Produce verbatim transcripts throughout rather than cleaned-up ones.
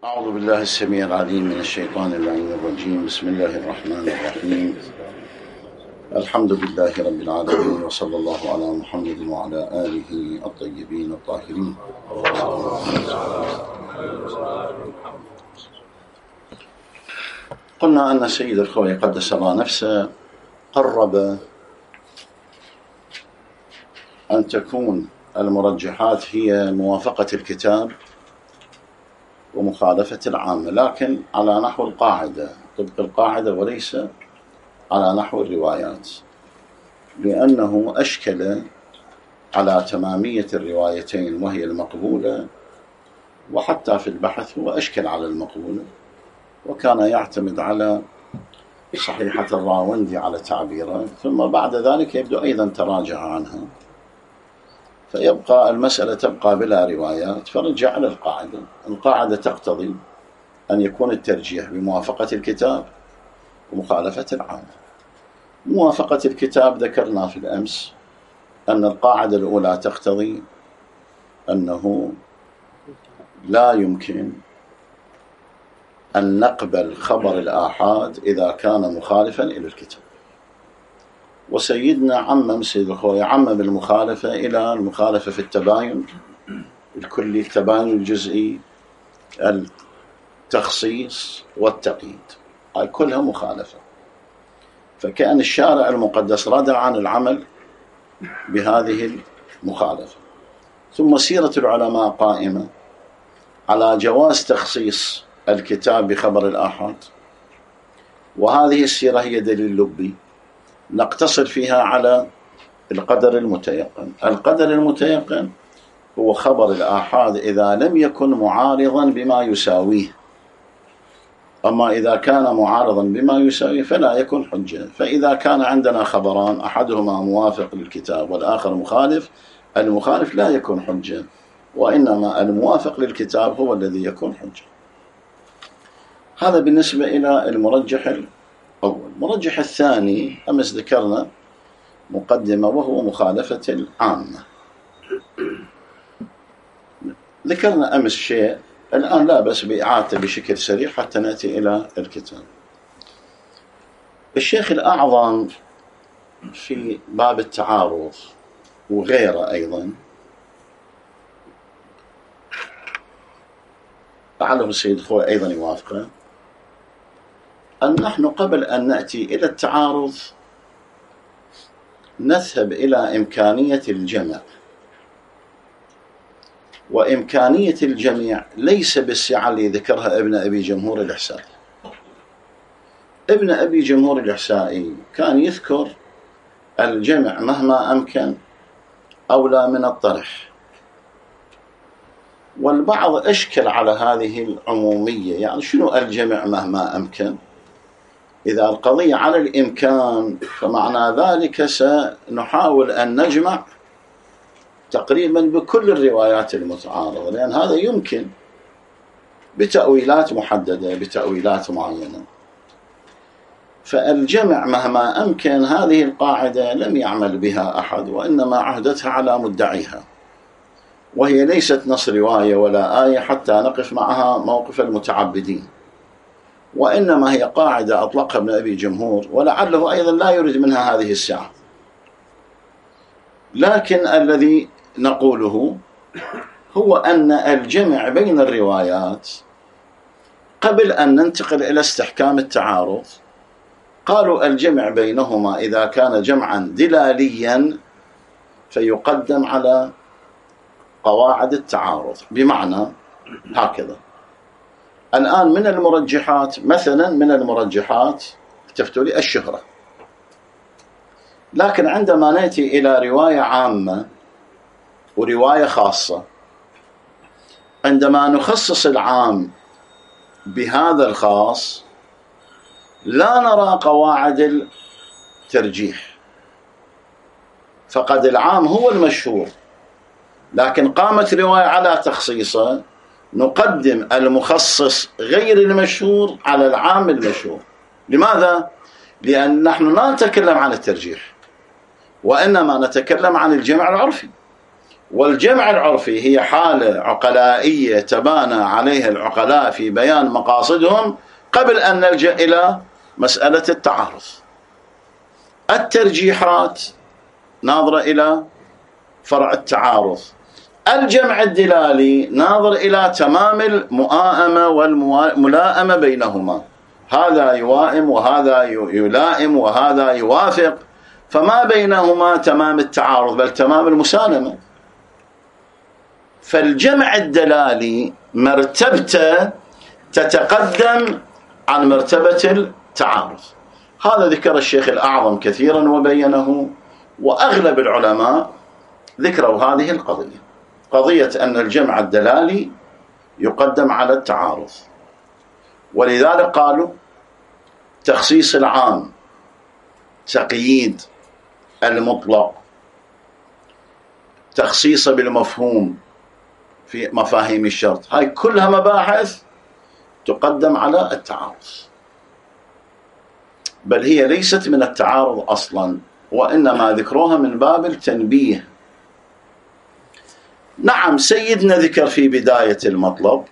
أعوذ بالله السميع العليم من الشيطان اللعين الرجيم. بسم الله الرحمن الرحيم. الحمد لله رب العالمين، وصلى الله على محمد وعلى آله الطيبين الطاهرين. قلنا أن سيد الخوي قدس الله نفسه قرب أن تكون المرجحات هي موافقة الكتاب ومخالفة العامة، لكن على نحو القاعدة، طبق القاعدة، وليس على نحو الروايات، لأنه أشكل على تمامية الروايتين وهي المقبولة، وحتى في البحث هو أشكل على المقبولة، وكان يعتمد على صحيحة الراوندي على تعبيره، ثم بعد ذلك يبدو أيضا تراجع عنها، فيبقى المسألة تبقى بلا روايات، فرجع على القاعدة. القاعدة تقتضي أن يكون الترجيح بموافقة الكتاب ومخالفة العامة. موافقة الكتاب ذكرنا في الأمس أن القاعدة الأولى تقتضي أنه لا يمكن أن نقبل خبر الآحاد إذا كان مخالفا إلى الكتاب، وسيدنا عمم سيد الخوي عمم المخالفة إلى المخالفة في التباين الكلي، التباين الجزئي، التخصيص والتقييد، هاي كلها مخالفة. فكأن الشارع المقدس ردع عن العمل بهذه المخالفة. ثم سيرة العلماء قائمة على جواز تخصيص الكتاب بخبر الآحاد، وهذه السيرة هي دليل لبي نقتصر فيها على القدر المتيقن. القدر المتيقن هو خبر الآحاد إذا لم يكن معارضا بما يساويه، أما إذا كان معارضا بما يساويه فلا يكون حجة. فإذا كان عندنا خبران أحدهما موافق للكتاب والآخر مخالف، المخالف لا يكون حجة، وإنما الموافق للكتاب هو الذي يكون حجة. هذا بالنسبة إلى المرجح الأول. المرجح الثاني أمس ذكرنا مقدمة، وهو مخالفة العامة. ذكرنا أمس شيء، الآن لا بس بإعادة بشكل سريع حتى نأتي إلى الكتاب. الشيخ الأعظم في باب التعارض وغيره أيضا، لعله السيد خوي أيضا يوافقه، أن نحن قبل أن نأتي إلى التعارض نذهب إلى إمكانية الجمع، وإمكانية الجميع ليس بالسعة اللي ذكرها ابن أبي جمهور الإحسائي. ابن أبي جمهور الإحسائي كان يذكر الجمع مهما أمكن أولى من الطرح، والبعض أشكل على هذه العمومية، يعني شنو الجمع مهما أمكن؟ إذا القضية على الإمكان فمعنى ذلك سنحاول أن نجمع تقريبا بكل الروايات المتعارضة، لأن هذا يمكن بتأويلات محددة، بتأويلات معينة. فالجمع مهما أمكن هذه القاعدة لم يعمل بها أحد، وإنما عهدتها على مدعيها، وهي ليست نص رواية ولا آية حتى نقف معها موقف المتعبدين، وإنما هي قاعدة أطلقها ابن أبي جمهور، ولعله أيضا لا يريد منها هذه السعة. لكن الذي نقوله هو أن الجمع بين الروايات قبل أن ننتقل إلى استحكام التعارض، قالوا الجمع بينهما إذا كان جمعا دلاليا فيقدم على قواعد التعارض. بمعنى هكذا، الآن من المرجحات، مثلا من المرجحات تفتوا لي الشهرة، لكن عندما نأتي إلى رواية عامة ورواية خاصة، عندما نخصص العام بهذا الخاص لا نرى قواعد الترجيح، فقد العام هو المشهور، لكن قامت رواية على تخصيصه، نقدم المخصص غير المشهور على العام المشهور. لماذا؟ لأن نحن لا نتكلم عن الترجيح، وإنما نتكلم عن الجمع العرفي، والجمع العرفي هي حالة عقلائية تبانى عليها العقلاء في بيان مقاصدهم قبل أن نلجأ إلى مسألة التعارض. الترجيحات ناظرة إلى فرع التعارض، الجمع الدلالي ناظر إلى تمام المؤامة والملائمة بينهما، هذا يوائم وهذا يلائم وهذا يوافق، فما بينهما تمام التعارض بل تمام المسالمة. فالجمع الدلالي مرتبته تتقدم عن مرتبة التعارض. هذا ذكر الشيخ الأعظم كثيرا وبينه، وأغلب العلماء ذكروا هذه القضية، قضية أن الجمع الدلالي يقدم على التعارض. ولذلك قالوا تخصيص العام، تقييد المطلق، تخصيص بالمفهوم في مفاهيم الشرط، هاي كلها مباحث تقدم على التعارض، بل هي ليست من التعارض أصلا، وإنما ذكروها من باب التنبيه. نعم، سيدنا ذكر في بداية المطلب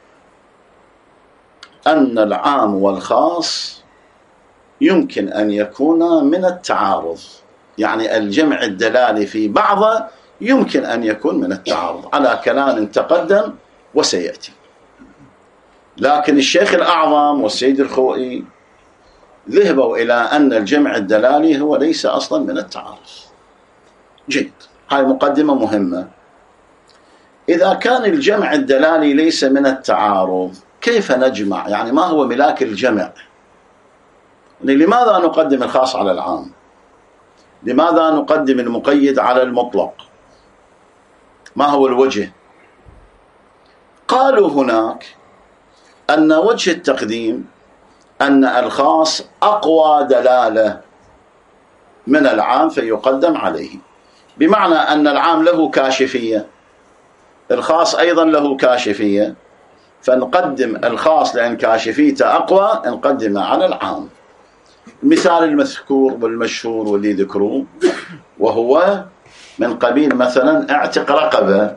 أن العام والخاص يمكن أن يكون من التعارض، يعني الجمع الدلالي في بعضه يمكن أن يكون من التعارض على كلام تقدم وسيأتي. لكن الشيخ الأعظم والسيد الخوئي ذهبوا إلى أن الجمع الدلالي هو ليس أصلا من التعارض. جيد، هاي مقدمة مهمة. إذا كان الجمع الدلالي ليس من التعارض، كيف نجمع؟ يعني ما هو ملاك الجمع؟ يعني لماذا نقدم الخاص على العام؟ لماذا نقدم المقيد على المطلق؟ ما هو الوجه؟ قالوا هناك أن وجه التقديم أن الخاص أقوى دلالة من العام فيقدم عليه، بمعنى أن العام له كاشفية، الخاص أيضا له كاشفية، فنقدم الخاص لأن كاشفيته أقوى نقدمه على العام. مثال المذكور والمشهور واللي ذكروه، وهو من قبيل مثلا اعتق رقبة.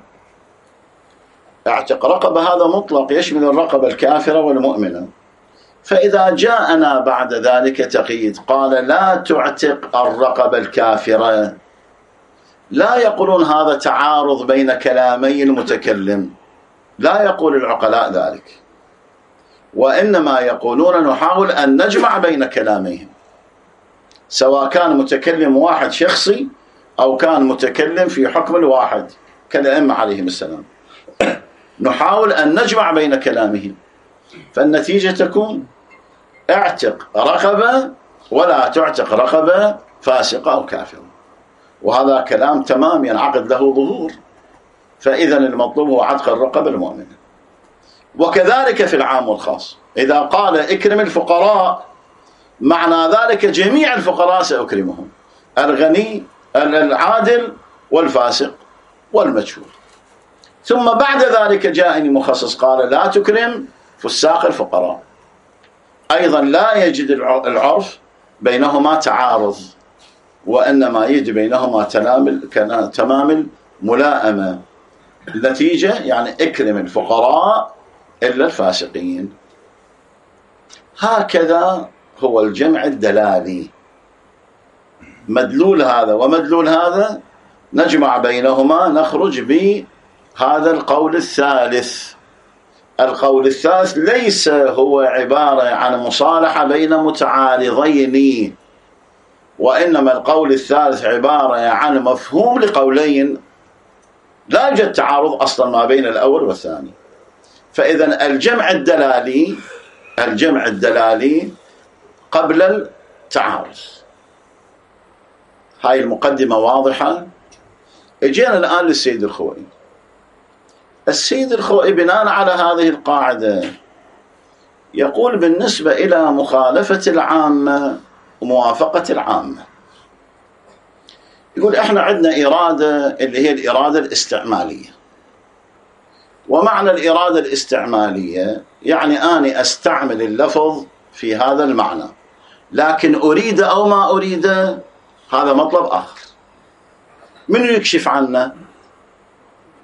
اعتق رقبة هذا مطلق يشمل الرقبة الكافرة والمؤمنة، فإذا جاءنا بعد ذلك تقييد قال لا تعتق الرقبة الكافرة، لا يقولون هذا تعارض بين كلامي المتكلم، لا يقول العقلاء ذلك، وإنما يقولون نحاول أن نجمع بين كلاميهم، سواء كان متكلم واحد شخصي أو كان متكلم في حكم الواحد كالأئمة عليهم السلام، نحاول أن نجمع بين كلامهم، فالنتيجة تكون اعتق رقبة ولا تعتق رقبة فاسقة أو كافرة، وهذا كلام تمام ينعقد له ظهور، فإذا المطلوب هو عتق الرقبة المؤمنة. وكذلك في العام والخاص، إذا قال اكرم الفقراء معنى ذلك جميع الفقراء سأكرمهم، الغني العادل والفاسق والمجهول. ثم بعد ذلك جاءني مخصص قال لا تكرم فساق الفقراء، أيضا لا يجد العرف بينهما تعارض، وإنما يجد بينهما تمام الملائمة. النتيجة يعني اكرم الفقراء إلا الفاسقين. هكذا هو الجمع الدلالي، مدلول هذا ومدلول هذا نجمع بينهما، نخرج بهذا القول الثالث. القول الثالث ليس هو عبارة عن مصالحة بين متعارضين، وإنما القول الثالث عبارة عن مفهوم لقولين لا يوجد تعارض أصلا ما بين الأول والثاني. فإذا الجمع الدلالي الجمع الدلالي قبل التعارض. هاي المقدمة واضحة. اجينا الآن للسيد الخوئي. السيد الخوئي بناء على هذه القاعدة يقول بالنسبة إلى مخالفة العامة وموافقة العامة، يقول احنا عندنا إرادة اللي هي الإرادة الاستعمالية. ومعنى الإرادة الاستعمالية يعني أني أستعمل اللفظ في هذا المعنى، لكن أريد أو ما أريد هذا مطلب آخر. من يكشف عنه؟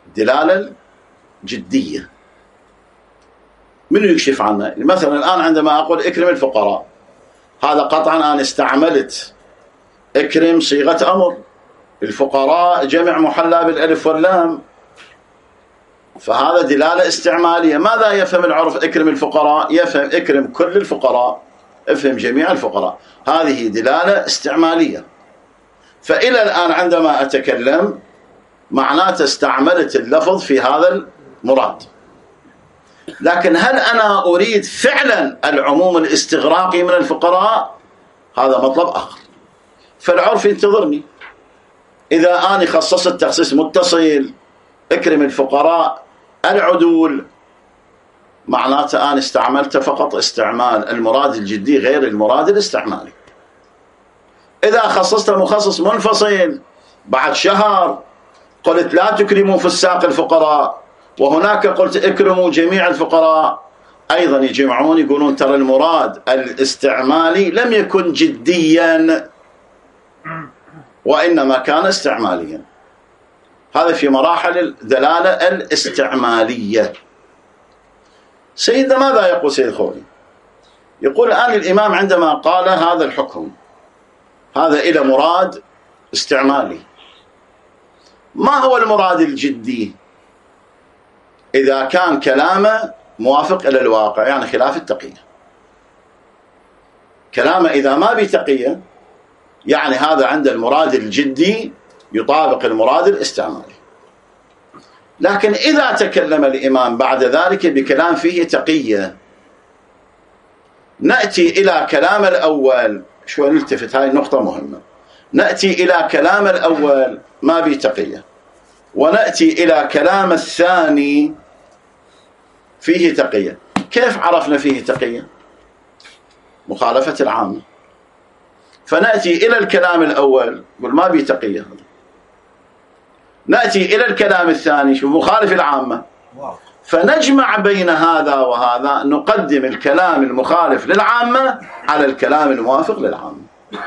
دلالة جدية. من يكشف عنها؟ مثلا الآن عندما أقول اكرم الفقراء، هذا قطعا أنا استعملت اكرم صيغة أمر، الفقراء جمع محلى بالألف واللام، فهذا دلالة استعمالية. ماذا يفهم العرف اكرم الفقراء؟ يفهم اكرم كل الفقراء، افهم جميع الفقراء، هذه دلالة استعمالية. فإلى الآن عندما أتكلم معناته استعملت اللفظ في هذا المراد، لكن هل أنا أريد فعلا العموم الاستغراقي من الفقراء؟ هذا مطلب آخر. فالعرف ينتظرني. إذا أنا خصصت تخصيص متصل اكرم الفقراء العدول، معناته أنا استعملت فقط استعمال المراد الجدي غير المراد الاستعمالي. إذا خصصت مخصص منفصل بعد شهر قلت لا تكرموا فساق الفقراء، وهناك قلت اكرموا جميع الفقراء، أيضا يجمعون يقولون ترى المراد الاستعمالي لم يكن جديا وإنما كان استعماليا. هذا في مراحل الدلالة الاستعمالية. سيدنا ماذا يقول سيد الخوئي؟ يقول الآن الإمام عندما قال هذا الحكم هذا إلى مراد استعمالي، ما هو المراد الجدي؟ إذا كان كلامه موافق إلى الواقع، يعني خلاف التقية. كلامه إذا ما بتقية يعني هذا عند المراد الجدي يطابق المراد الاستعمالي. لكن إذا تكلم الإمام بعد ذلك بكلام فيه تقية، نأتي إلى كلام الأول. شوي نلتفت، هاي النقطة مهمة. نأتي إلى كلام الأول ما بتقية، ونأتي إلى كلام الثاني فيه تقية. كيف عرفنا فيه تقية؟ مخالفة العامة. فنأتي إلى الكلام الأول قل ما بي تقية، نأتي إلى الكلام الثاني شو مخالف العامة، فنجمع بين هذا وهذا، نقدم الكلام المخالف للعامة على الكلام الموافق للعامة،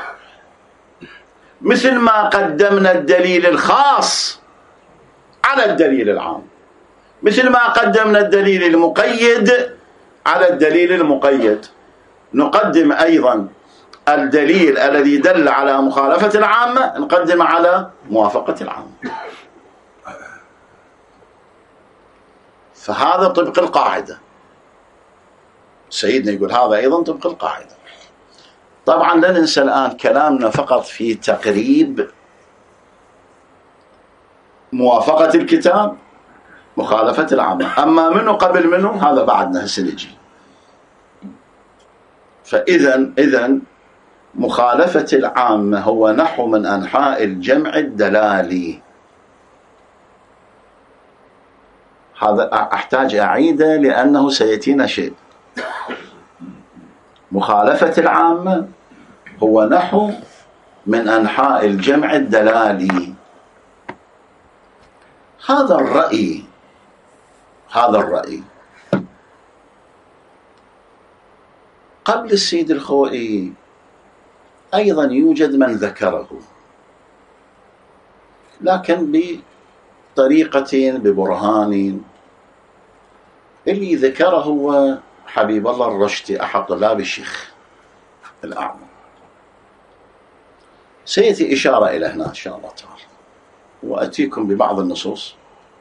مثل ما قدمنا الدليل الخاص على الدليل العام، مثل ما قدمنا الدليل المقيد على الدليل المقيد، نقدم أيضا الدليل الذي دل على مخالفة العامة نقدم على موافقة العامة. فهذا طبق القاعدة. سيدنا يقول هذا أيضا طبق القاعدة. طبعا لا ننسى الآن كلامنا فقط في تقريب موافقة الكتاب مخالفة العامة، أما منه قبل منه هذا بعدنا هسه نجي. فإذا إذن مخالفة العامة هو نحو من أنحاء الجمع الدلالي. هذا أحتاج أعيده لأنه سيأتينا شيء. مخالفة العامة هو نحو من أنحاء الجمع الدلالي. هذا الرأي هذا الرأي قبل السيد الخوئي أيضا يوجد من ذكره، لكن بطريقة ببرهان. اللي ذكره هو حبيب الله الرشتي أحد طلاب الشيخ الأعظم. سيأتي إشارة إلى هنا إن شاء الله تعالى، وأتيكم ببعض النصوص.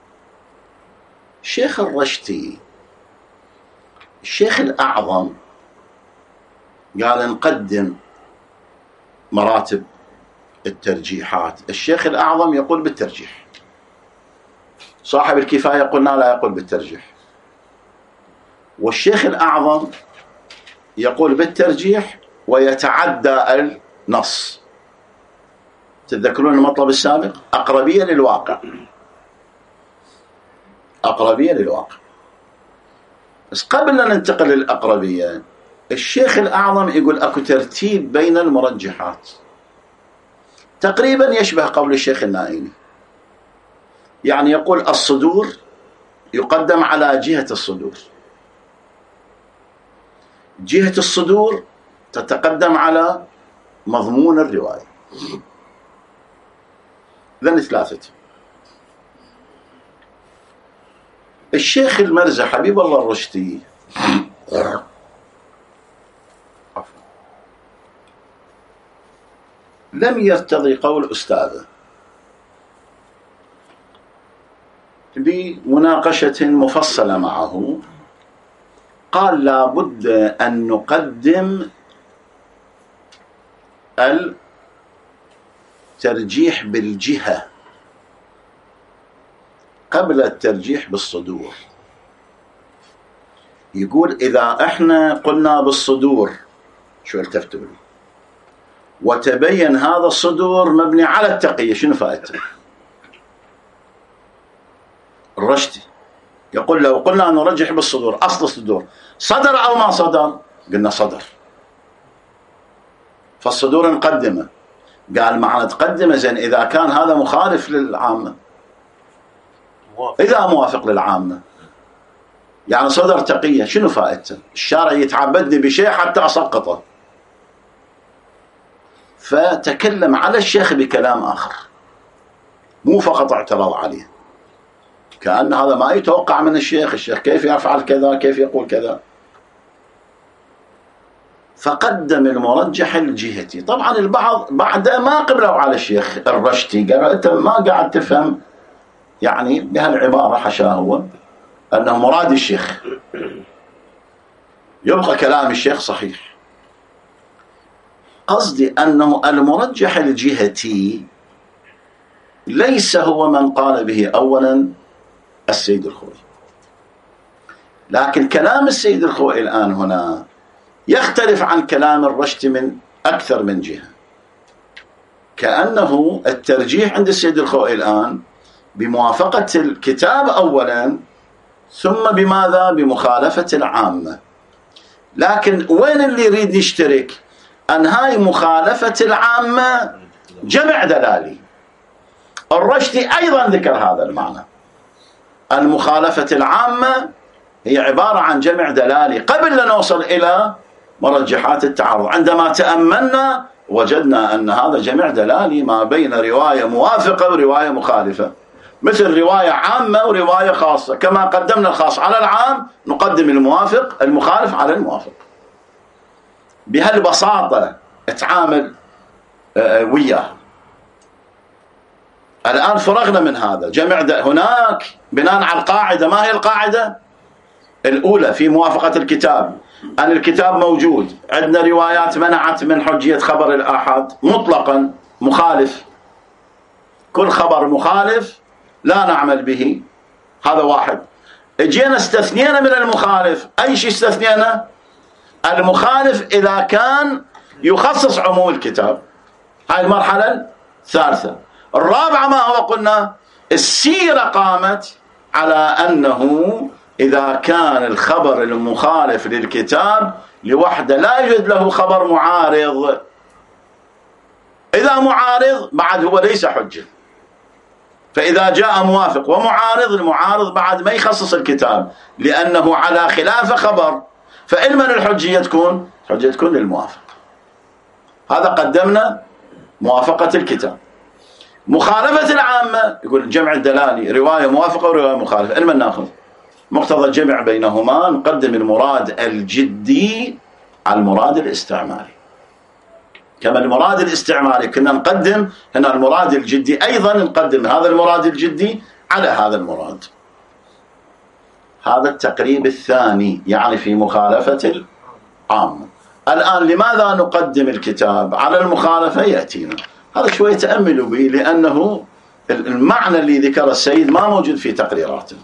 الشيخ الرشتي الشيخ الأعظم قال نقدم مراتب الترجيحات. الشيخ الأعظم يقول بالترجيح، صاحب الكفاية قلنا لا يقول بالترجيح، والشيخ الأعظم يقول بالترجيح ويتعدى النص. تذكرون المطلب السابق؟ أقربية للواقع، أقربية للواقع. بس قبل أن ننتقل للأقربية، الشيخ الأعظم يقول أكو ترتيب بين المرجحات تقريبا يشبه قول الشيخ النائمي. يعني يقول الصدور يقدم على جهة الصدور، جهة الصدور تتقدم على مضمون الرواية. ذن ثلاثة. الشيخ المرزا حبيب الله الرشدي لم يرتضي قول أستاذه بمناقشة مفصلة معه، قال لا بد أن نقدم الترجيح بالجهة قبل الترجيح بالصدور. يقول إذا احنا قلنا بالصدور، شو التفتوا لي، وتبين هذا الصدور مبني على التقية، شنو فائدته؟ الرشدي يقول لو قلنا نرجح بالصدور، أصل الصدور صدر أو ما صدر؟ قلنا صدر، فالصدور نقدمه. قال معنى تقدمه زين إذا كان هذا مخالف للعامة، إذا موافق للعامة يعني صدر تقية، شنو فائدته؟ الشارع يتعبدني بشيء حتى أسقطه. فتكلم على الشيخ بكلام آخر، مو فقط اعتراض عليه، كأن هذا ما يتوقع من الشيخ، الشيخ كيف يفعل كذا، كيف يقول كذا. فقدم المرجح الجهتي. طبعا البعض بعد ما قبلوا على الشيخ الرشدي قالوا أنت ما قاعد تفهم يعني بهالعبارة حشاه هو أنه مراد الشيخ، يبقى كلام الشيخ صحيح. قصدي أنه المرجح الجهتي ليس هو من قال به أولا السيد الخوئي، لكن كلام السيد الخوئي الآن هنا يختلف عن كلام الرشدي من أكثر من جهة. كأنه الترجيح عند السيد الخوئي الآن بموافقة الكتاب أولا، ثم بماذا؟ بمخالفة العامة. لكن وين اللي يريد يشترك؟ أن هاي مخالفة العامة جمع دلالي. الرشدي أيضا ذكر هذا المعنى، المخالفة العامة هي عبارة عن جمع دلالي قبل لا نوصل إلى مرجحات التعارض. عندما تأملنا وجدنا أن هذا جمع دلالي ما بين رواية موافقة ورواية مخالفة، مثل رواية عامة ورواية خاصة، كما قدمنا الخاص على العام نقدم الموافق المخالف على الموافق. بهالبساطة اتعامل وياه. الآن فرغنا من هذا جمع هناك بناء على القاعدة. ما هي القاعدة الأولى في موافقة الكتاب؟ أن الكتاب موجود، عندنا روايات منعت من حجية خبر الآحاد مطلقا مخالف، كل خبر مخالف لا نعمل به، هذا واحد. اجينا استثنينا من المخالف، أي شيء استثنينا؟ المخالف إذا كان يخصص عموم الكتاب، هاي المرحلة الثالثة. الرابعة ما هو قلنا؟ السيرة قامت على أنه إذا كان الخبر المخالف للكتاب لوحده لا يوجد له خبر معارض، إذا معارض بعد هو ليس حجة. فإذا جاء موافق ومعارض، المعارض بعد ما يخصص الكتاب لأنه على خلاف خبر، فإلمن الحجية تكون حجية تكون للموافق. هذا قدمنا موافقة الكتاب. مخالفة العامة يقول الجمع الدلالي رواية موافقة ورواية مخالفة، إلمن ناخذ مقتضى الجمع بينهما، نقدم المراد الجدي على المراد الاستعمالي. كما المراد الاستعمالي كنا نقدم هنا المراد الجدي، أيضا نقدم هذا المراد الجدي على هذا المراد. هذا التقريب الثاني يعني في مخالفة العامة. الآن لماذا نقدم الكتاب على المخالفة يأتينا، هذا شوية تأملوا به، لأنه المعنى اللي ذكر السيد ما موجود في تقريراته.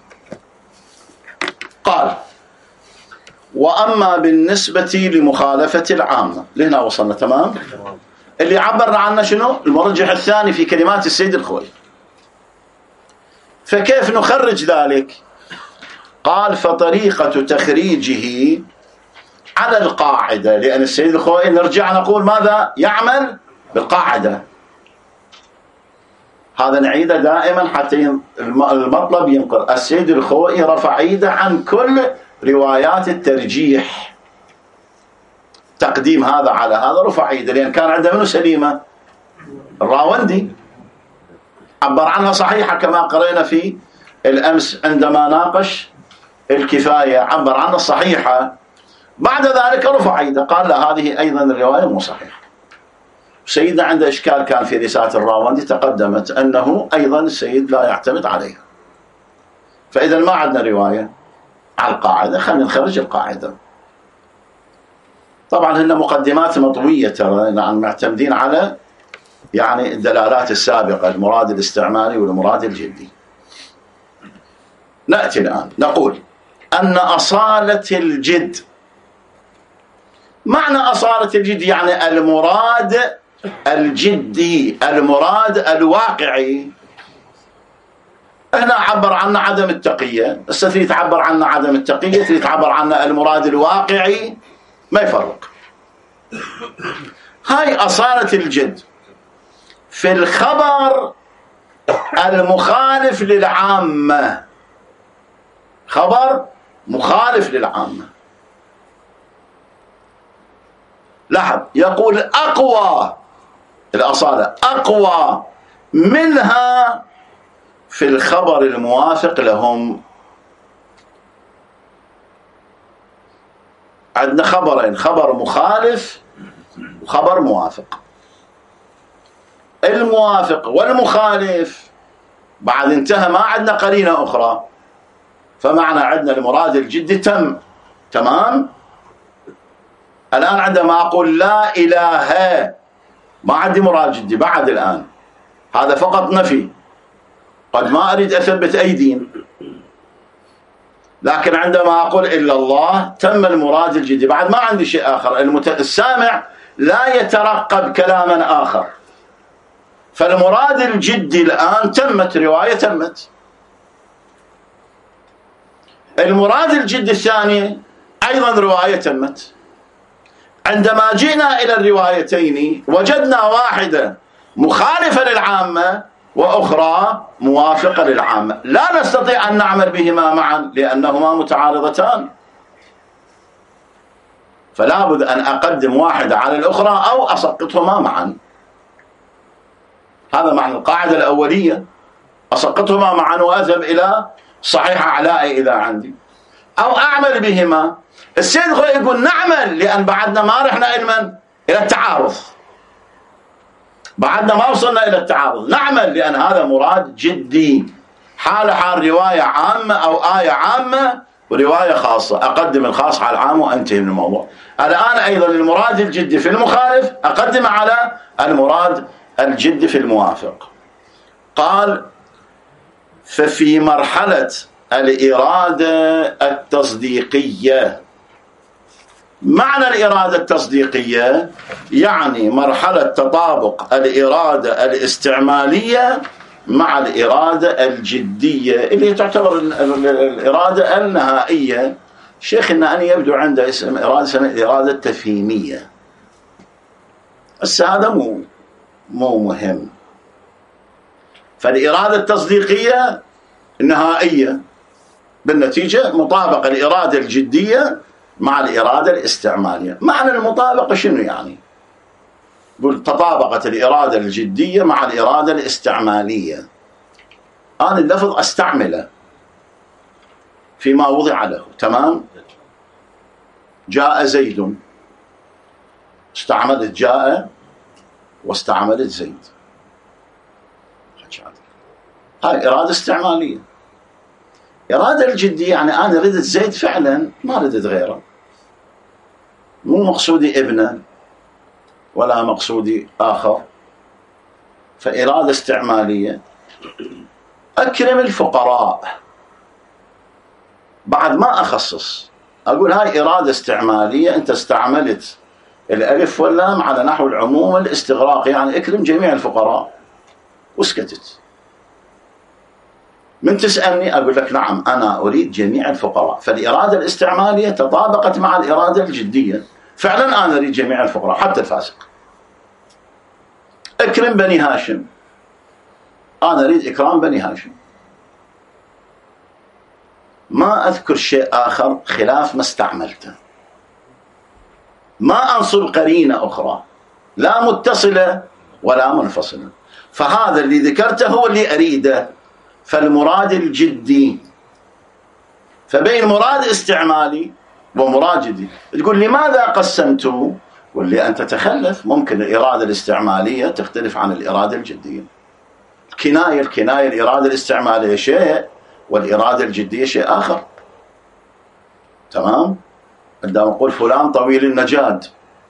قال وأما بالنسبة لمخالفة العامة، لهنا وصلنا تمام. اللي عبرنا عنه شنو؟ المرجح الثاني في كلمات السيد الخوئي. فكيف نخرج ذلك؟ قال فطريقة تخريجه على القاعدة، لأن السيد الخوئي نرجع نقول ماذا؟ يعمل بالقاعدة. هذا نعيده دائما حتى المطلب ينقر. السيد الخوئي رفع يده عن كل روايات الترجيح، تقديم هذا على هذا رفع يده، لأن كان عنده منه سليمة الراوندي عبر عنها صحيحة كما قرأنا في الأمس عندما ناقش الكفاية عبر عنها الصحيحة، بعد ذلك رفع يده قال لا هذه أيضا الرواية مو صحيحة. سيدنا عنده إشكال كان في رسالة الراوندي تقدمت أنه أيضا السيد لا يعتمد عليها. فإذا ما عندنا رواية على القاعدة، خلينا نخرج القاعدة. طبعا هن مقدمات مطوية ترى، لأن معتمدين على يعني الدلالات السابقة، المراد الاستعمالي والمراد الجدي. نأتي الآن نقول أن أصالة الجد، معنى أصالة الجد يعني المراد الجدي، المراد الواقعي. هنا عبر عنا عدم التقية، هسه تريد تعبر عنا عدم التقية، تريد تعبر عنا المراد الواقعي، ما يفرق. هاي أصالة الجد في الخبر المخالف للعامة، خبر مخالف للعامة. لاحظ يقول أقوى، الأصالة أقوى منها في الخبر الموافق لهم. عندنا خبرين، خبر مخالف وخبر موافق. الموافق والمخالف بعد انتهى، ما عندنا قرينة أخرى، فمعنى عندنا المراد الجدي تم تمام. الآن عندما أقول لا إله، ما عندي مراد جدي بعد الآن، هذا فقط نفي، قد ما أريد أثبت أي دين. لكن عندما أقول إلا الله تم المراد الجدي، بعد ما عندي شيء آخر. المت... السامع لا يترقب كلاما آخر، فالمراد الجدي الآن تمت رواية تمت. المراد الجدي الثاني أيضا رواية تمت. عندما جئنا إلى الروايتين وجدنا واحدة مخالفة للعامة وأخرى موافقة للعامة، لا نستطيع أن نعمل بهما معا لأنهما متعارضتان، فلا بد أن أقدم واحدة على الأخرى أو أسقطهما معا. هذا معنى القاعدة الأولية، أسقطهما معا وأذهب إلى صحيح علائي إذا عندي، أو أعمل بهما. السيد يقول نعمل، لأن بعدنا ما رحنا إلى التعارض، بعدنا ما وصلنا إلى التعارض. نعمل لأن هذا مراد جدي، حال حال رواية عامة أو آية عامة ورواية خاصة، أقدم الخاص على العام وأنتهي من الموضوع. الآن أيضا المراد الجدي في المخالف أقدم على المراد الجدي في الموافق. قال ففي مرحلة الإرادة التصديقية، معنى الإرادة التصديقية يعني مرحلة تطابق الإرادة الاستعمالية مع الإرادة الجدية، اللي تعتبر الإرادة النهائية. شيخ الناني يبدو عنده اسم إرادة اسمها الإرادة التفهيمية، بس هذا مو مو مهم. فالإرادة التصديقية النهائية بالنتيجة مطابقة الإرادة الجدية مع الإرادة الاستعمالية. معنى المطابقة شنو يعني؟ يقول تطابقت الإرادة الجدية مع الإرادة الاستعمالية. أنا اللفظ أستعمله فيما وضع له، تمام؟ جاء زيد، استعملت جاء واستعملت زيد، هاي إرادة استعمالية. إرادة الجدية يعني أنا ردت زيد فعلا، ما ردت غيره، مو مقصودي ابنه ولا مقصودي آخر. فإرادة استعمالية. أكرم الفقراء، بعد ما أخصص أقول هاي إرادة استعمالية، أنت استعملت الألف واللام على نحو العموم الاستغراق، يعني اكرم جميع الفقراء، وسكتت. من تسألني أقول لك نعم أنا أريد جميع الفقراء. فالإرادة الاستعمالية تطابقت مع الإرادة الجدية، فعلا أنا أريد جميع الفقراء حتى الفاسق. اكرم بني هاشم، أنا أريد إكرام بني هاشم. ما أذكر شيء آخر خلاف ما استعملته، ما أنصب قرينة أخرى لا متصلة ولا منفصلة. فهذا اللي ذكرته هو اللي أريده. فالمراد الجدي فبين مراد استعمالي ومراد جدي. تقول لماذا قسمتوا؟ واللي أنت تتخلف، ممكن الإرادة الاستعمالية تختلف عن الإرادة الجدية. الكناية الكناية الإرادة الاستعمالية شيء والإرادة الجدية شيء آخر. تمام؟ عندما نقول فلان طويل النجاد،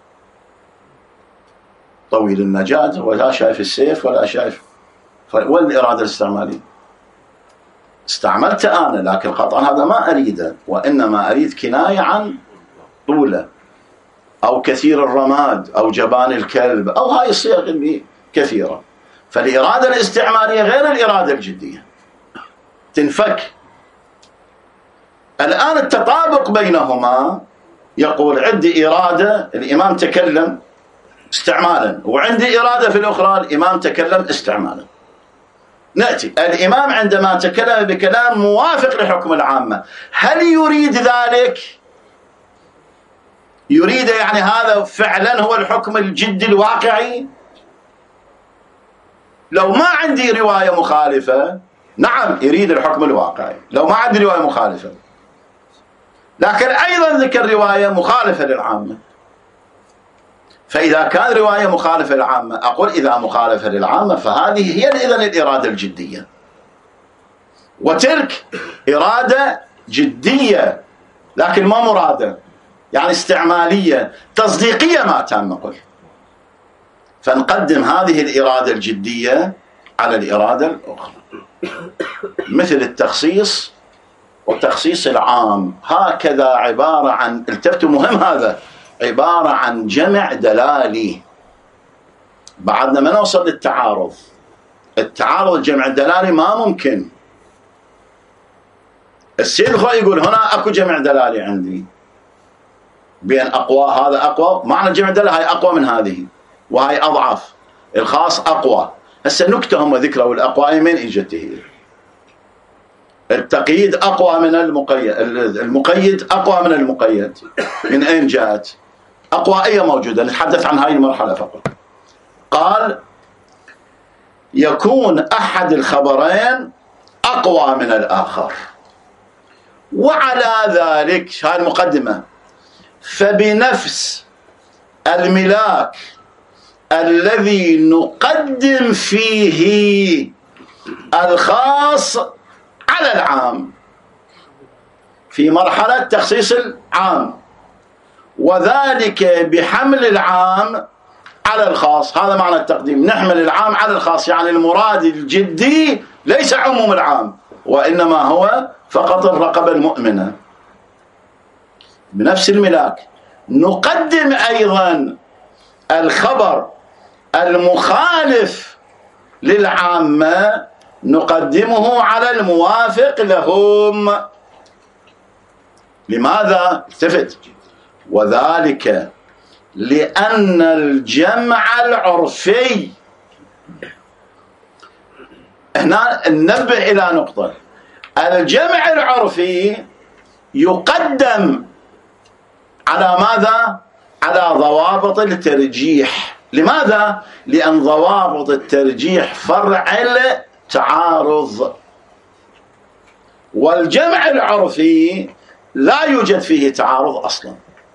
طويل النجاد ولا شايف السيف ولا شايف، وين الإرادة الاستعمالية؟ استعملت أنا، لكن قطعا هذا ما أريده، وإنما أريد كناية عن طوله أو كثير الرماد أو جبان الكلب أو هاي الصيغ اللي كثيرة. فالإرادة الاستعمالية غير الإرادة الجدية، تنفك. الآن التطابق بينهما، يقول عندي إرادة الإمام تكلم استعمالا، وعندي إرادة في الأخرى الإمام تكلم استعمالا. نأتي الإمام عندما تكلم بكلام موافق لحكم العامة، هل يريد ذلك؟ يريد يعني هذا فعلا هو الحكم الجدي الواقعي؟ لو ما عندي رواية مخالفة نعم يريد الحكم الواقعي، لو ما عندي رواية مخالفة. لكن أيضا ذكر رواية مخالفة للعامة. فإذا كان رواية مخالفة للعامة، أقول إذا مخالفة للعامة فهذه هي إذن الإرادة الجدية، وتلك إرادة جدية لكن ما مرادة، يعني استعمالية تصديقية ما تم نقول. فنقدم هذه الإرادة الجدية على الإرادة الأخرى. مثل التخصيص والتخصيص العام، هكذا عبارة عن، التفتوا مهم هذا، عبارة عن جمع دلالي. بعدنا ما نوصل للتعارض، التعارض الجمع الدلالي ما ممكن. السيد الخوي يقول هنا أكو جمع دلالي عندي بين أقوى، هذا أقوى، معنى الجمع الدلالي هاي أقوى من هذه وهاي أضعف، الخاص أقوى. هسه نكتة هم ذكروا الأقوى من إجت هي. التقييد أقوى من المقيد، المقيد أقوى من المقيد. من أين جاءت؟ أقوائية موجودة، نتحدث عن هاي المرحلة فقط. قال يكون أحد الخبرين أقوى من الآخر، وعلى ذلك هاي المقدمة، فبنفس الملاك الذي نقدم فيه الخاص على العام في مرحلة تخصيص العام، وذلك بحمل العام على الخاص. هذا معنى التقديم، نحمل العام على الخاص، يعني المراد الجدي ليس عموم العام وإنما هو فقط الرقبة المؤمنة. بنفس الملاك نقدم أيضا الخبر المخالف للعامة، نقدمه على الموافق لهم. لماذا؟ التفت، وذلك لأن الجمع العرفي، هنا ننبه إلى نقطة، الجمع العرفي يقدم على ماذا؟ على ضوابط الترجيح. لماذا؟ لأن ضوابط الترجيح فرع التعارض، والجمع العرفي لا يوجد فيه تعارض أصلا،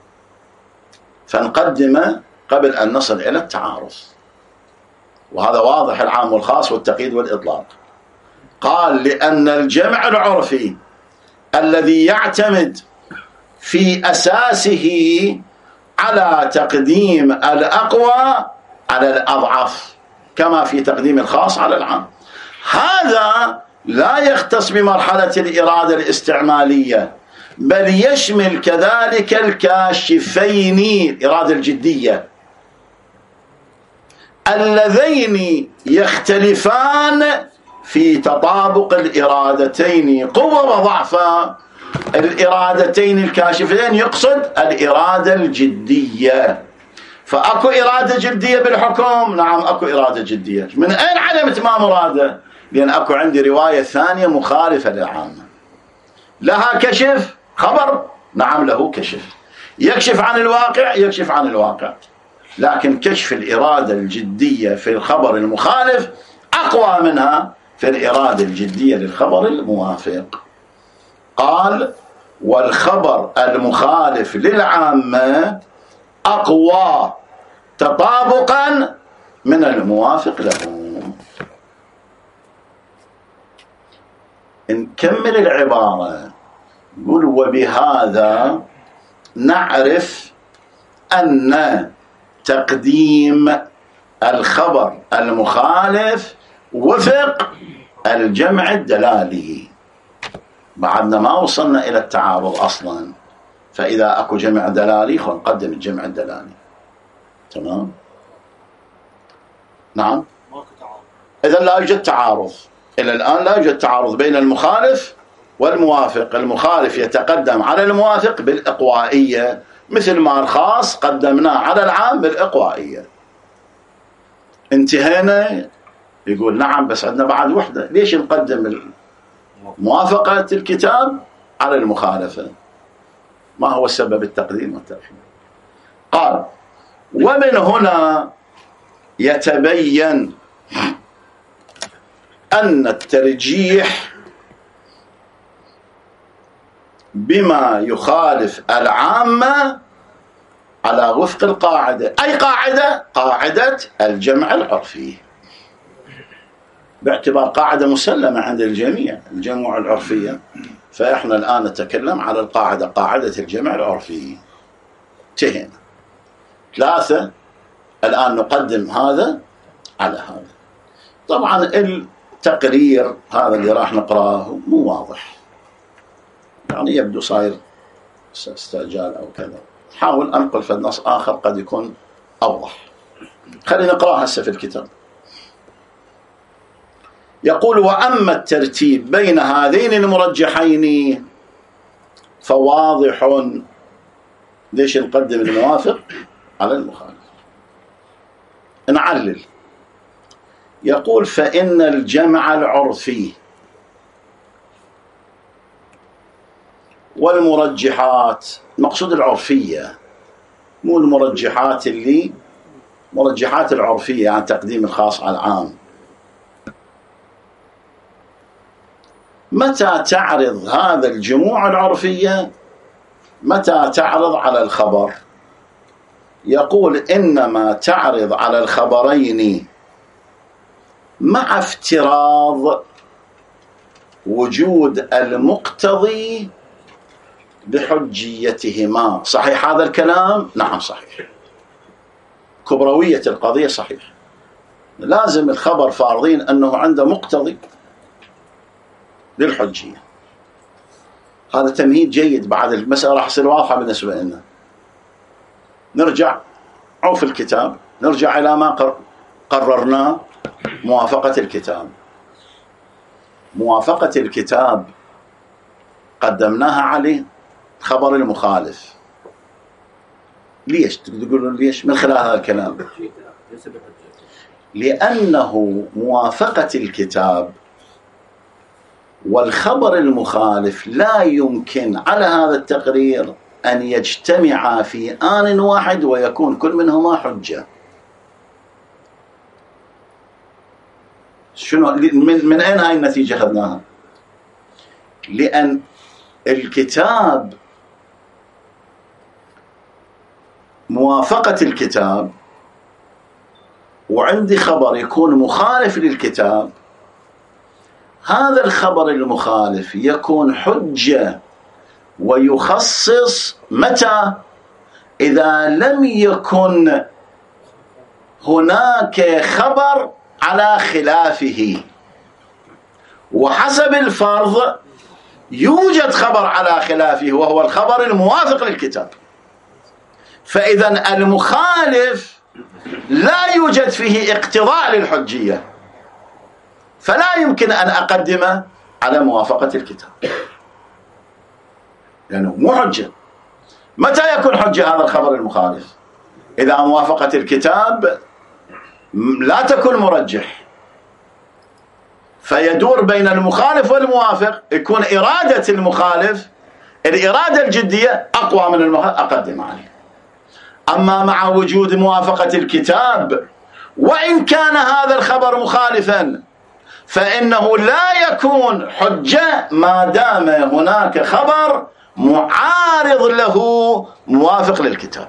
فنقدم قبل أن نصل إلى التعارض. وهذا واضح، العام والخاص والتقييد والإطلاق. قال لأن الجمع العرفي الذي يعتمد في أساسه على تقديم الأقوى على الأضعف، كما في تقديم الخاص على العام، هذا لا يختص بمرحلة الإرادة الاستعمالية، بل يشمل كذلك الكاشفين، الإرادة الجدية، اللذين يختلفان في تطابق الإرادتين قوة وضعفا. الإرادتين الكاشفتين يقصد الإرادة الجدية. فأكو إرادة جدية بالحكم، نعم أكو إرادة جدية. من أين علمت ما مراده؟ لأن أكو عندي رواية ثانية مخالفة للعامة، لها كشف، خبر نعم له كشف، يكشف عن الواقع، يكشف عن الواقع، لكن كشف الإرادة الجدية في الخبر المخالف أقوى منها في الإرادة الجدية للخبر الموافق. قال والخبر المخالف للعامة أقوى تطابقا من الموافق لهم. نكمل العبارة، يقول وبهذا نعرف أن تقديم الخبر المخالف وفق الجمع الدلالي. بعدنا ما وصلنا إلى التعارض أصلا، فإذا أكو جمع دلالي نقدم الجمع الدلالي. تمام؟ نعم. إذا لا يوجد تعارض إلى الآن، لا يوجد تعارض بين المخالف والموافق. المخالف يتقدم على الموافق بالإقوائية، مثل ما الخاص قدمناه على العام بالإقوائية. انتهينا. يقول نعم بس عندنا بعد وحدة، ليش نقدم موافقة الكتاب على المخالفة؟ ما هو سبب التقديم والتأخير؟ قال ومن هنا يتبين أن الترجيح بما يخالف العامة على وفق القاعدة. أي قاعدة؟ قاعدة الجمع العرفي، باعتبار قاعدة مسلمة عند الجميع، الجمع العرفية. فإحنا الآن نتكلم على القاعدة، قاعدة الجمع العرفي. انتهينا. ثلاثة. الآن نقدم هذا على هذا. طبعا التقرير هذا اللي راح نقراه مو واضح، يعني يبدو صاير استعجال أو كذا. حاول أنقل في النص آخر قد يكون أوضح. خلينا نقرأ هسه في الكتاب. يقول وأما الترتيب بين هذين المرجحين فواضح. ليش نقدم الموافق على المخالف؟ نعلل. يقول فإن الجمع العرفي والمرجحات، المقصود العرفية مو المرجحات اللي مرجحات العرفية، يعني تقديم الخاص على العام. متى تعرض هذا الجموع العرفية؟ متى تعرض على الخبر؟ يقول إنما تعرض على الخبرين مع افتراض وجود المقتضي بحجيتهما. صحيح هذا الكلام؟ نعم صحيح. كبروية القضية صحيح. لازم الخبر فارضين أنه عنده مقتضي للحجية. هذا تمهيد جيد. بعد المسألة راح تصير واضحة بالنسبة لنا. نرجع عوف الكتاب، نرجع إلى ما قررناه. موافقة الكتاب. موافقة الكتاب قدمناها عليه خبر المخالف. ليش؟ تقولون ليش؟ من خلال هذا الكلام. لأنه موافقة الكتاب والخبر المخالف لا يمكن على هذا التقرير أن يجتمعا في آن واحد ويكون كل منهما حجة. شنو من, من أين هاي النتيجة أخذناها؟ لأن الكتاب موافقة الكتاب وعندي خبر يكون مخالف للكتاب، هذا الخبر المخالف يكون حجة ويخصص متى؟ إذا لم يكن هناك خبر على خلافه. وحسب الفرض يوجد خبر على خلافه وهو الخبر الموافق للكتاب. فإذا المخالف لا يوجد فيه اقتضاء للحجية، فلا يمكن أن أقدمه على موافقة الكتاب لأنه مو حجة. متى يكون حجة هذا الخبر المخالف؟ إذا موافقة الكتاب لا تكون مرجح، فيدور بين المخالف والموافق، يكون إرادة المخالف الإرادة الجدية أقوى من المخالف، أقدم عليه. أما مع وجود موافقة الكتاب وإن كان هذا الخبر مخالفا فإنه لا يكون حجة ما دام هناك خبر معارض له موافق للكتاب،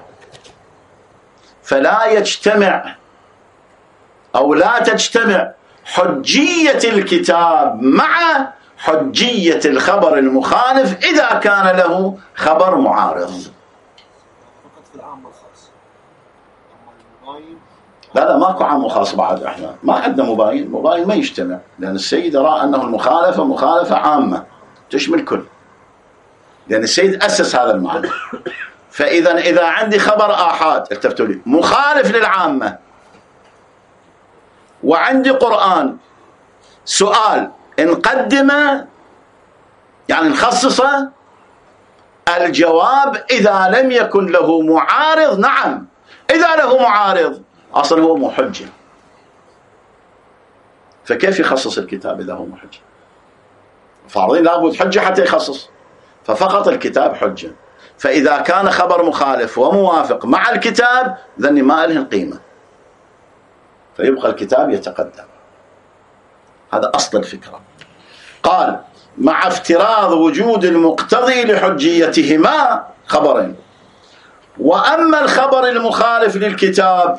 فلا يجتمع أو لا تجتمع حجية الكتاب مع حجية الخبر المخالف إذا كان له خبر معارض. لا لا ماكو عام وخاص بعد، احنا ما عندنا مباين، مباين ما يجتمع، لأن السيد رأى أنه المخالفة مخالفة عامة تشمل كل، لأن السيد أسس هذا المعنى. فإذا إذا عندي خبر آحاد التفتوا لي مخالف للعامة وعندي قرآن، سؤال نقدم يعني نخصصه؟ الجواب إذا لم يكن له معارض نعم، إذا له معارض أصلا هو محجة، فكيف يخصص الكتاب إذا هو محجة؟ فارضين لابد حجة حتى يخصص، ففقط الكتاب حجة. فإذا كان خبر مخالف وموافق مع الكتاب ذني ما له قيمة، فيبقى الكتاب يتقدم. هذا أصل الفكرة. قال مع افتراض وجود المقتضي لحجيتهما خبرين. وأما الخبر المخالف للكتاب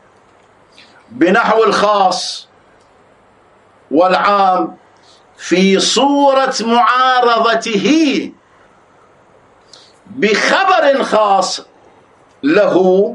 بنحو الخاص والعام في صورة معارضته بخبر خاص له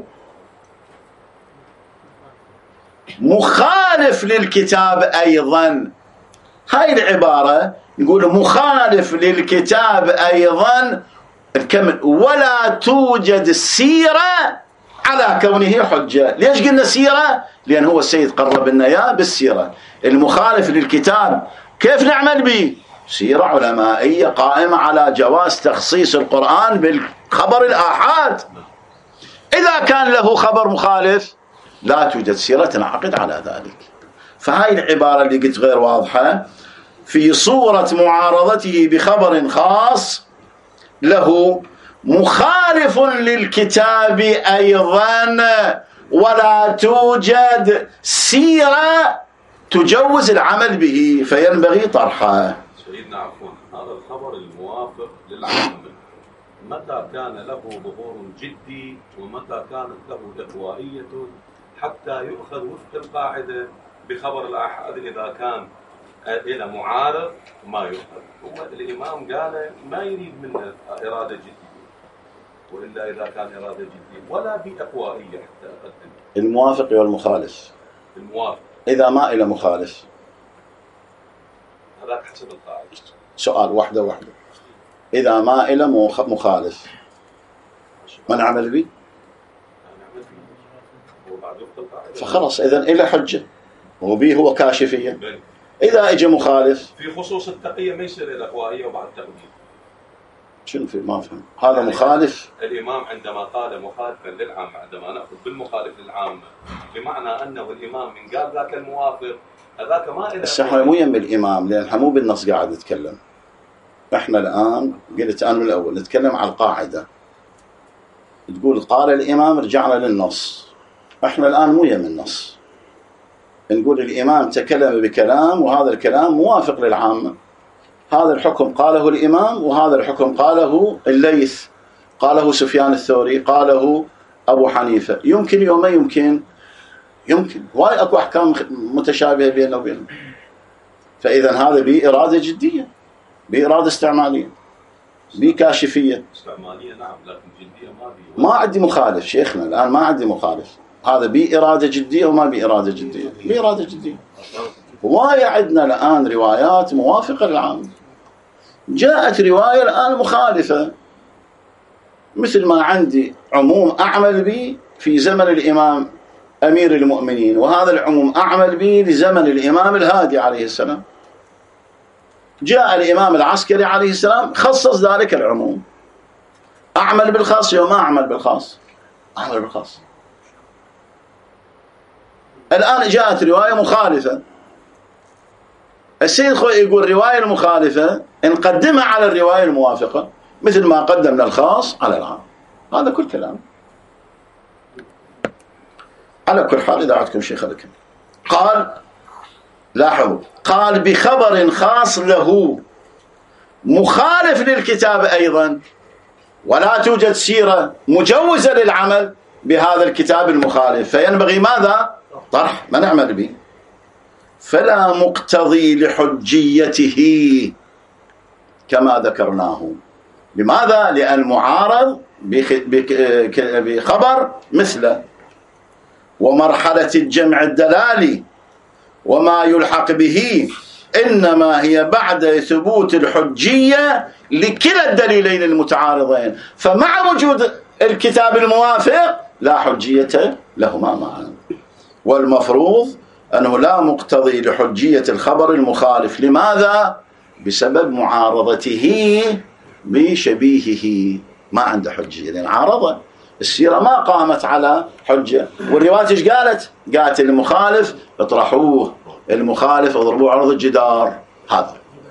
مخالف للكتاب أيضا، هاي العبارة يقول مخالف للكتاب أيضا الكمل، ولا توجد سيرة على كونه حجة. ليش قلنا سيرة؟ لأن هو السيد قرب لنا إياه بالسيرة. المخالف للكتاب كيف نعمل به؟ سيرة علمائية قائمة على جواز تخصيص القرآن بالخبر الآحاد. إذا كان له خبر مخالف لا توجد سيرة تنعقد على ذلك. فهاي العبارة اللي قلت غير واضحة، في صورة معارضته بخبر خاص له مخالف للكتاب أيضا، ولا توجد سيرة تجوز العمل به فينبغي طرحه. سيدنا عفوا، هذا الخبر الموافق للعامة متى كان له ظهور جدي ومتى كانت له إقوائية حتى يؤخذ وفق القاعدة بخبر الآحاد إذا كان إلى معارض ما يؤخذ. هو الإمام قال ما يريد منه إرادة جدية، وإلا إذا كان إرادة جدية ولا بإقوائية حتى أقدم الموافق والمخالف. الموافق إذا ما إلى مخالف هذاك حسب القاعدة. سؤال واحدة واحدة، إذا ما إلى مخالف ما نعمل به؟ فخلص إذن إلى حجة وبيه هو كاشفية. إذا إجى مخالف في خصوص التقية ما يصير الأقوائية وبعد تقديم. شنو في ما فهم هذا يعني مخالف؟ الإمام عندما قال مخالفا للعامة، عندما نأخذ بالمخالف للعامة بمعنى أنه الإمام من قال ذاك الموافق هذاك ما إلى. بس احنا مو يم الإمام، لأن احنا مو بالنص قاعد نتكلم. احنا الآن قلت أنا من الأول نتكلم على القاعدة، تقول قال الإمام رجعنا للنص. احنا الآن مو يم النص، نقول الإمام تكلم بكلام وهذا الكلام موافق للعامة. هذا الحكم قاله الإمام وهذا الحكم قاله الليث، قاله سفيان الثوري، قاله أبو حنيفة. يمكن يوم ما يمكن يمكن واي أكو أحكام متشابهة بيننا وبينهم. فإذا هذا بإرادة جدية، بإرادة استعمالية، بكاشفية. استعمالية نعم، لكن جدية ما بي. ما عندي مخالف شيخنا الآن، ما عندي مخالف. هذا بإرادة جدية وما بإرادة جدية، بإرادة جدية. وما عندنا الآن روايات موافقة للعام. جاءت رواية الآن مخالفة، مثل ما عندي عموم أعمل به في زمن الإمام أمير المؤمنين، وهذا العموم أعمل به لزمن الإمام الهادي عليه السلام. جاء الإمام العسكري عليه السلام خصص ذلك العموم، أعمل بالخاص وما أعمل بالخاص، أعمل بالخاص. الآن جاءت رواية مخالفة، السيد خوي يقول رواية المخالفة نقدمها على الرواية الموافقة مثل ما قدمنا الخاص على العام. هذا كل كلام. على كل حال إذا عندكم شيء خلكم. قال لاحظوا، قال بخبر خاص له مخالف للكتاب أيضا، ولا توجد سيرة مجوزة للعمل بهذا الكتاب المخالف، فينبغي ماذا؟ طرح ما نعمل به. فلا مقتضي لحجيته كما ذكرناه. لماذا؟ لأن المعارض بخبر مثله، ومرحلة الجمع الدلالي وما يلحق به إنما هي بعد ثبوت الحجية لكلا الدليلين المتعارضين، فمع وجود الكتاب الموافق لا حجية لهما معا. والمفروض أنه لا مقتضي لحجية الخبر المخالف. لماذا؟ بسبب معارضته بشبيهه، ما عنده حجية لأن عارضة. السيرة ما قامت على حجة، والرواية ايش قالت؟ قالت المخالف اطرحوه، المخالف اضربوه عرض الجدار. هذا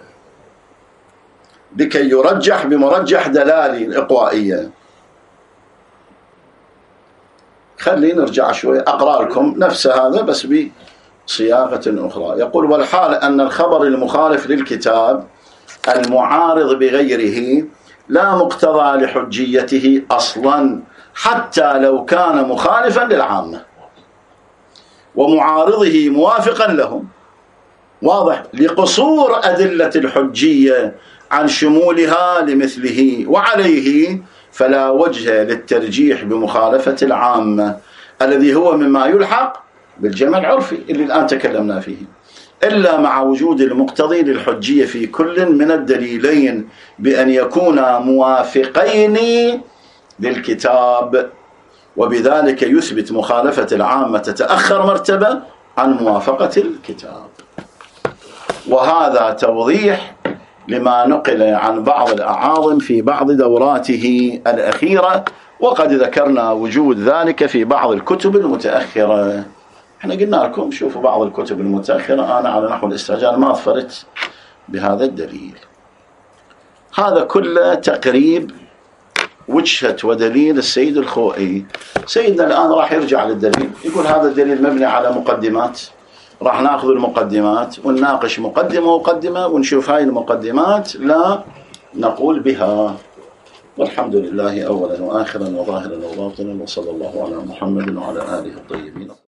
لكي يرجح بمرجح دلالي الإقوائية. خلينا نرجع شوي أقرأ لكم نفس هذا بس بصياغة أخرى. يقول: والحال أن الخبر المخالف للكتاب المعارض بغيره لا مقتضى لحجيته أصلا حتى لو كان مخالفا للعامة ومعارضه موافقا لهم. واضح؟ لقصور أدلة الحجية عن شمولها لمثله، وعليه فلا وجه للترجيح بمخالفة العامة الذي هو مما يلحق بالجمع العرفي اللي الآن تكلمنا فيه، إلا مع وجود المقتضي للحجية في كل من الدليلين بأن يكونا موافقين للكتاب، وبذلك يثبت مخالفة العامة تتأخر مرتبة عن موافقة الكتاب. وهذا توضيح لما نقل عن بعض الأعاظم في بعض دوراته الأخيرة، وقد ذكرنا وجود ذلك في بعض الكتب المتأخرة. احنا قلنا لكم شوفوا بعض الكتب المتأخرة، أنا على نحو الاستعجال ما أظفرت بهذا الدليل. هذا كله تقريب وجهة ودليل السيد الخوئي. سيدنا الآن راح يرجع للدليل، يقول هذا الدليل مبني على مقدمات، راح ناخذ المقدمات ونناقش مقدمة ومقدمة ونشوف هاي المقدمات لا نقول بها. والحمد لله أولا وآخرا وظاهرا وباطنا، وصلى الله على محمد وعلى آله الطيبين.